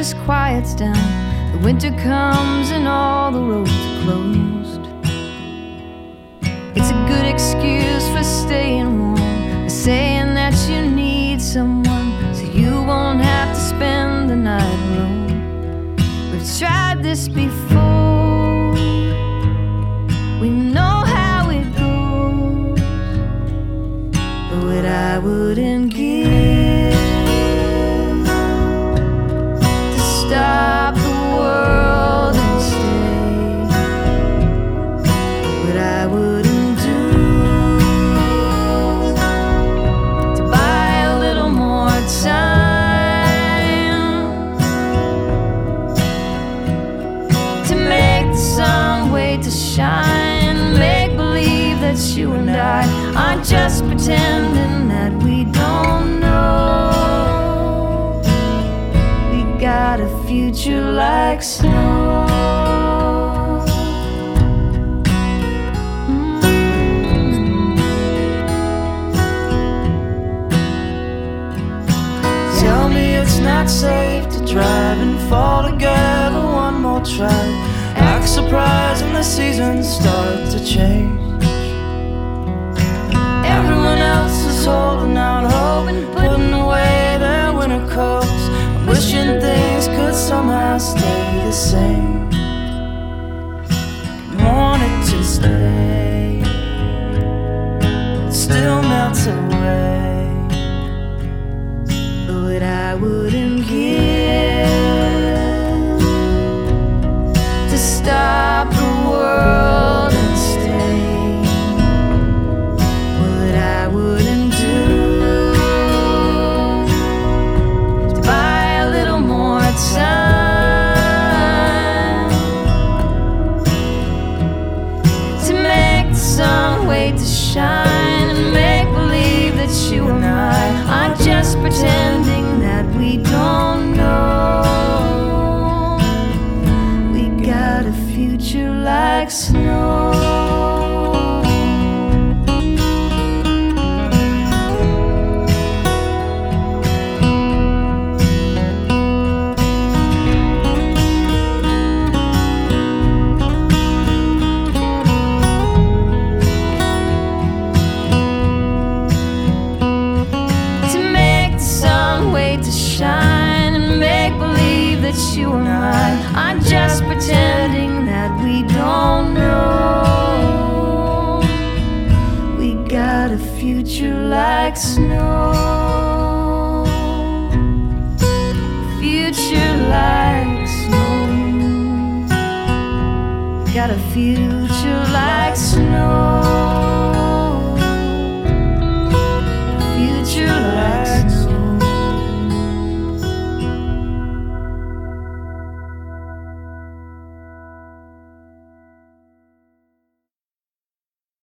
just quiets down. The winter comes and all the roads are closed. It's a good excuse for staying warm, for saying that you need someone so you won't have to spend the night alone. We've tried this before, we know how it goes, but I wouldn't give to stop the world and stay, but I wouldn't do to buy a little more time, to make the sun wait to shine, make believe that you and I aren't just pretending that we don't know. We got a future like snow. Tell me it's not safe to drive and fall together one more try. Act surprised when the seasons start to change. Everyone else is holding out hope and putting away their winter coats, wishing things could somehow stay the same. Wanted to stay, it still melts away, but I wouldn't give to stop the world and stay, what I wouldn't do to buy a little more time, to make the sun wait to shine, and make believe that you and I aren't just pretending that we don't know. We got a future like snow. Shine and make believe that you and I aren't just pretending that we don't know. We got a future like snow, future like snow. Got a future like snow.